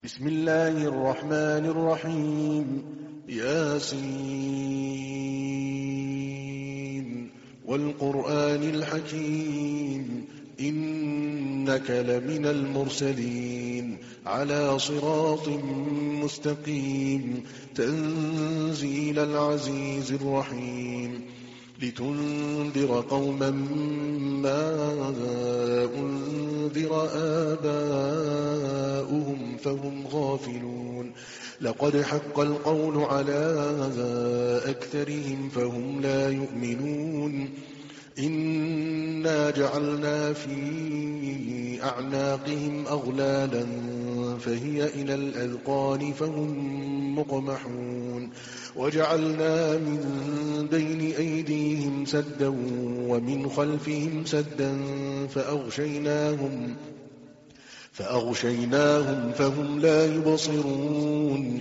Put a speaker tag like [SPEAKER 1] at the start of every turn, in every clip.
[SPEAKER 1] بسم الله الرحمن الرحيم. ياسين والقرآن الحكيم إنك لمن المرسلين على صراط مستقيم تنزيل العزيز الرحيم لتنذر قوما ما أنذر آباؤهم فهم غافلون لقد حق القول على أكثرهم فهم لا يؤمنون إنا جعلنا في أعناقهم أغلالا فهي إلى الأذقان فهم مقمحون وجعلنا من بين أيديهم سدا ومن خلفهم سدا فأغشيناهم فهم لا يبصرون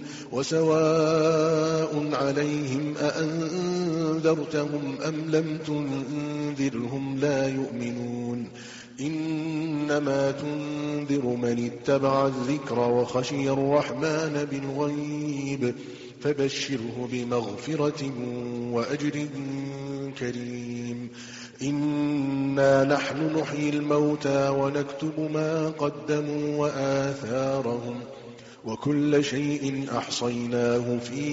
[SPEAKER 1] وسواء عليهم أأنذرتهم أم لم تنذرهم لا يؤمنون إنما تنذر من اتبع الذكر وخشي الرحمن بالغيب فبشره بمغفرة وأجر كريم إنا نحن نحيي الموتى ونكتب ما قدموا وآثارهم وكل شيء أحصيناه في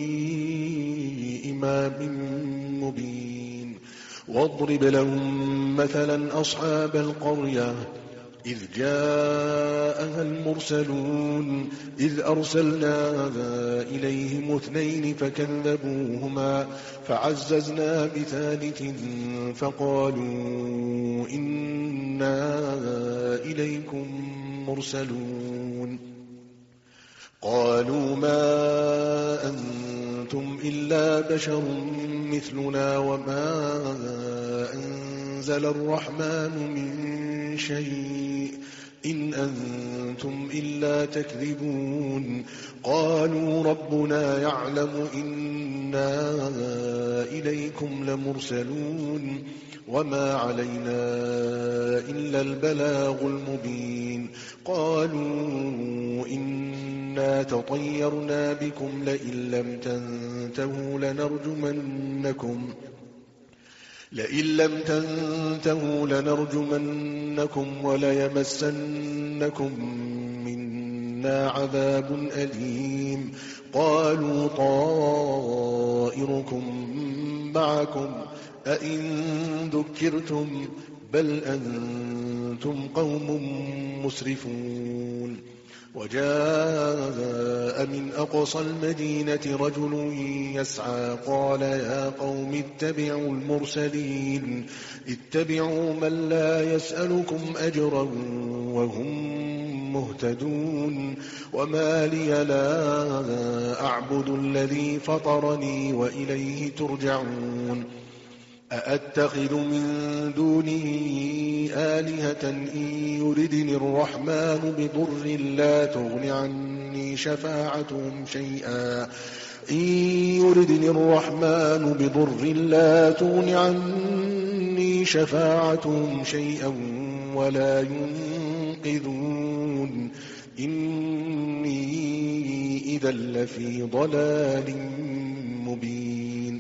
[SPEAKER 1] إمام مبين واضرب لهم مثلا أصحاب القرية إذ جاءها المرسلون إذ أرسلنا إليهم 2 فكذبوهما فعززنا بثالث فقالوا إنا إليكم مرسلون قالوا ما أنتم إلا بشر مثلنا وما أنزل الرحمن من شيء إن أنتم إلا تكذبون قالوا ربنا يعلم إنا إليكم لمرسلون وما علينا إلا البلاغ المبين قالوا إنا تطيرنا بكم لئن لم تنتهوا لنرجمنكم وليمسنكم منا عذاب أليم قالوا طائركم معكم أئن ذكرتم بل أنتم قوم مسرفون وجاء من أقصى المدينة رجل يسعى قال يا قوم اتبعوا المرسلين اتبعوا من لا يسألكم أجرا وهم مهتدون وما لي لا أعبد الذي فطرني وإليه ترجعون أأتخذ من دونه آلهة إن يردني الرحمن بضر لا تغن عني شفاعتهم شيئا ولا ينقذون إني إذا لفي ضلال مبين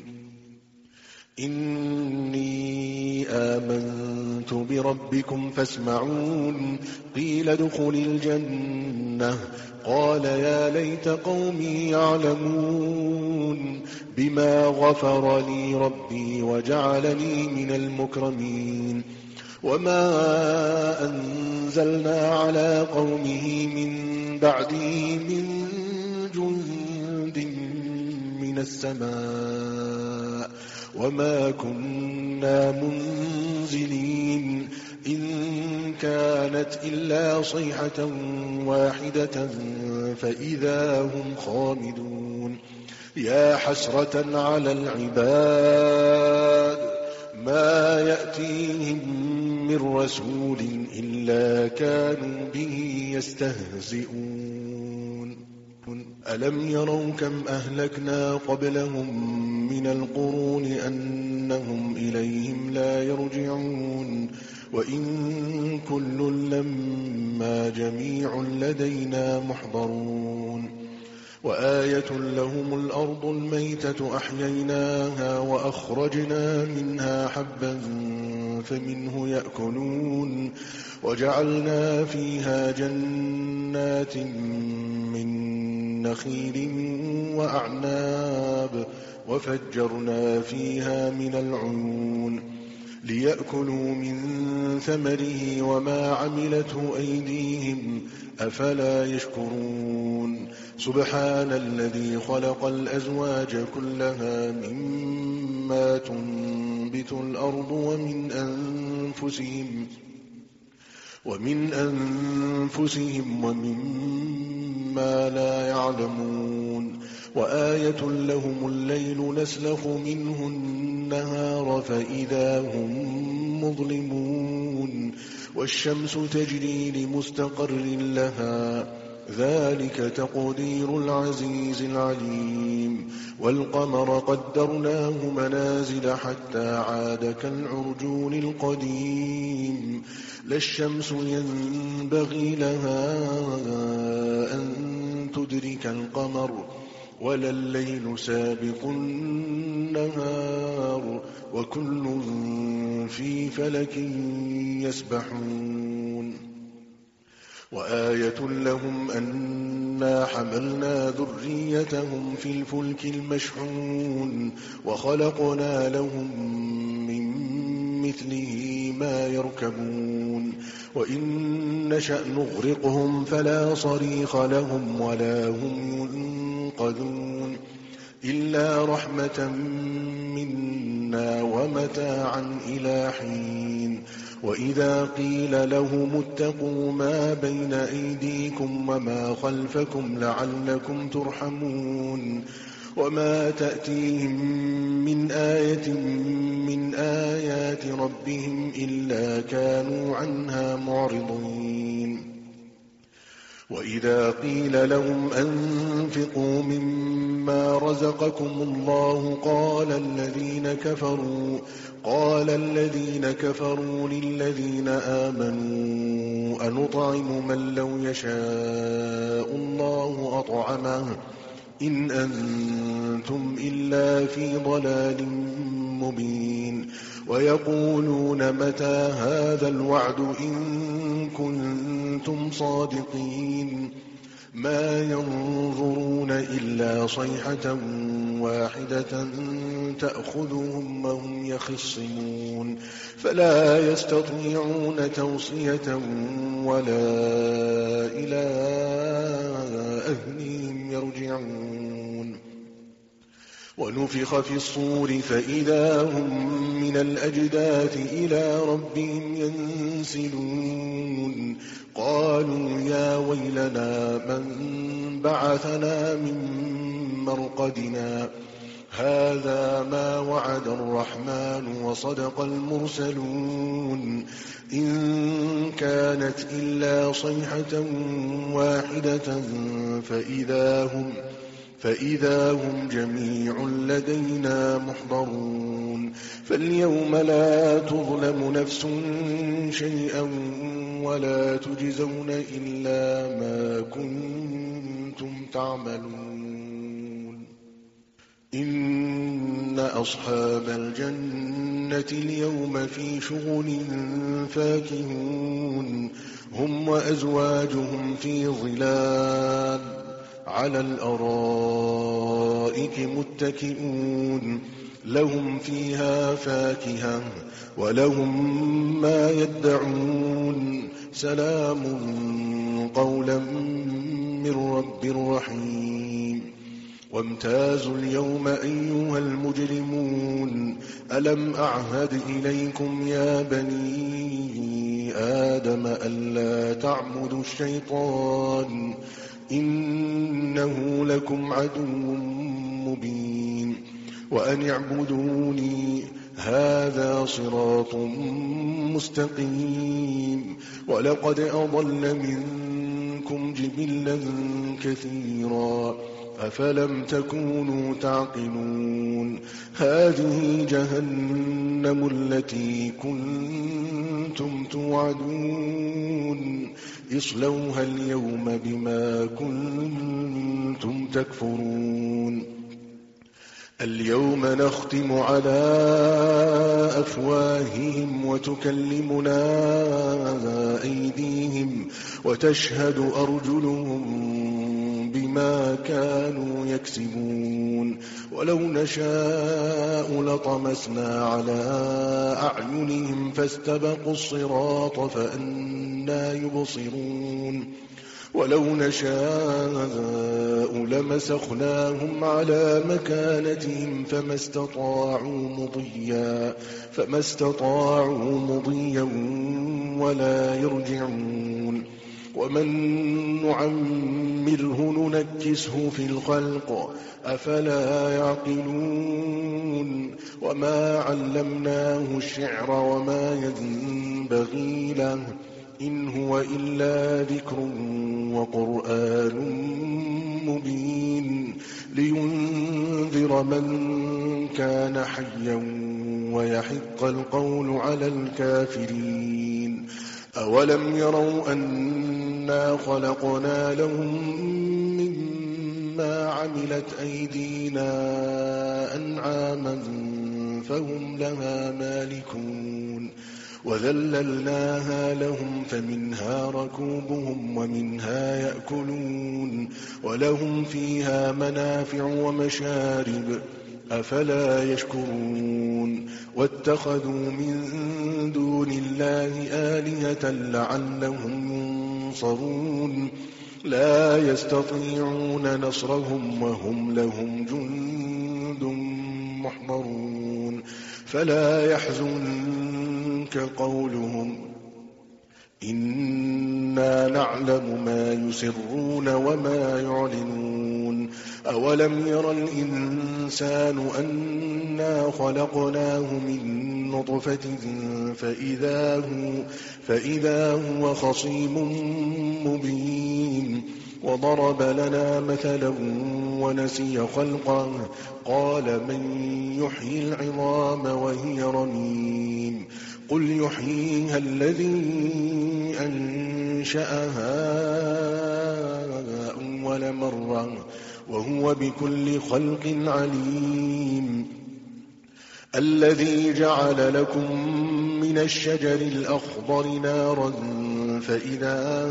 [SPEAKER 1] إني آمنت بربكم فاسمعون قيل ادخل الجنة قال يا ليت قومي يعلمون بما غفر لي ربي وجعلني من المكرمين وما أنزلنا على قومه من بعده من جند من السماء وما كنا منزلين إن كانت إلا صيحة واحدة فإذا هم خامدون يا حسرة على العباد ما يأتيهم من رسول إلا كانوا به يستهزئون ألم يروا كم أهلكنا قبلهم من القرون أنهم إليهم لا يرجعون وإن كل لما جميع لدينا محضرون وآية لهم الأرض الميتة أحييناها وأخرجنا منها حبا فمنه يأكلون وجعلنا فيها جنات من نخيل وأعناب وفجرنا فيها من العيون ليأكلوا من ثمره وما عملته أيديهم أفلا يشكرون سبحان الذي خلق الأزواج كلها مما تنبت الأرض ومن أنفسهم ومما لا يعلمون وآية لهم الليل نسلخ منه النهار فإذا هم مظلمون والشمس تجري لمستقر لها ذلك تقدير العزيز العليم والقمر قدرناه منازل حتى عاد كالعرجون القديم لا الشمس ينبغي لها أن تدرك القمر ولا الليل سابق النهار وكل في فلك يسبحون وآية لهم أنا حملنا ذريتهم في الفلك المشحون وخلقنا لهم من مثله ما يركبون وإن نشأ نغرقهم فلا صريخ لهم ولا هم ينقذون إلا رحمة منا ومتاعا إلى حين وإذا قيل لهم اتقوا ما بين أيديكم وما خلفكم لعلكم ترحمون وما تأتيهم من آية من آيات ربهم إلا كانوا عنها معرضين وإذا قيل لهم أنفقوا مما رزقكم الله قال الذين كفروا للذين آمنوا أنطعم من لو يشاء الله أطعمه إن أنتم إلا في ضلال مبين ويقولون متى هذا الوعد إن كنتم صادقين ما ينظرون إلا صيحة واحدة تأخذهم وهم يخصمون فلا يستطيعون توصية ولا إلى أهلهم يرجعون ونفخ في الصور فإذا هم من الأجداث إلى ربهم ينسلون قالوا يا ويلنا من بعثنا من مرقدنا هذا ما وعد الرحمن وصدق المرسلون إن كانت إلا صيحة واحدة فإذا هم جميع لدينا محضرون فاليوم لا تظلم نفس شيئا ولا تجزون إلا ما كنتم تعملون إن أصحاب الجنة اليوم في شغل فاكهون هم وأزواجهم في ظلال على الأرائك متكئون لهم فيها فاكهة ولهم ما يدعون سلام قولا من رب رحيم وامتازوا اليوم أيها المجرمون ألم أعهد إليكم يا بني آدم ألا تعبدوا الشيطان إنه لكم عدو مبين وأن اعبدوني هذا صراط مستقيم ولقد أضل منكم منكم جبلا كثيرا أفلم تكونوا تعقلون هذه جهنم التي كنتم توعدون اصلوها اليوم بما كنتم تكفرون اليوم نختم على أفواههم وتكلمنا أيديهم وتشهد أرجلهم بما كانوا يكسبون ولو نشاء لطمسنا على أعينهم فاستبقوا الصراط فأنى يبصرون ولو نشاء لمسخناهم على مكانتهم فما استطاعوا مضيا ولا يرجعون ومن نعمره ننكسه في الخلق أفلا يعقلون وما علمناه الشعر وما ينبغي له إن هو إلا ذكر وقرآن مبين لينذر من كان حيا ويحق القول على الكافرين أولم يروا أنا خلقنا لهم مما عملت أيدينا أنعاما فهم لها مالكون وذللناها لهم فمنها ركوبهم ومنها يأكلون ولهم فيها منافع ومشارب أفلا يشكرون واتخذوا من دون الله آلهة لعلهم ينصرون لا يستطيعون نصرهم وهم لهم جند محضرون فلا يحزنك قولهم إنا نعلم ما يسرون وما يعلنون أولم ير الإنسان أنا خلقناه من نطفة فإذا هو خصيم مبين وضرب لنا مثلا ونسي خلقه قال من يحيي العظام وهي رميم قل يحييها الذي أنشأها أول مرة وهو بكل خلق عليم الذي جعل لكم من الشجر الأخضر نارا فإذا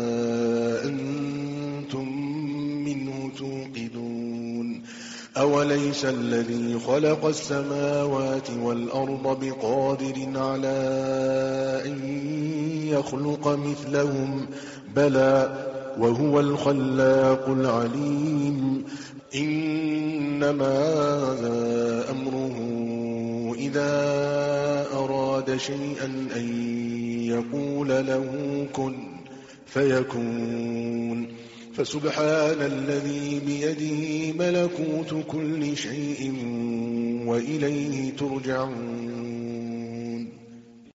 [SPEAKER 1] أنتم منه توقدون أوليس الذي خلق السماوات والأرض بقادر على أن يخلق مثلهم بلى وهو الخلاق العليم إنما أمره إذا أراد شيئا أن يقول له كن فيكون فسبحان الذي بيده ملكوت كل شيء وإليه ترجعون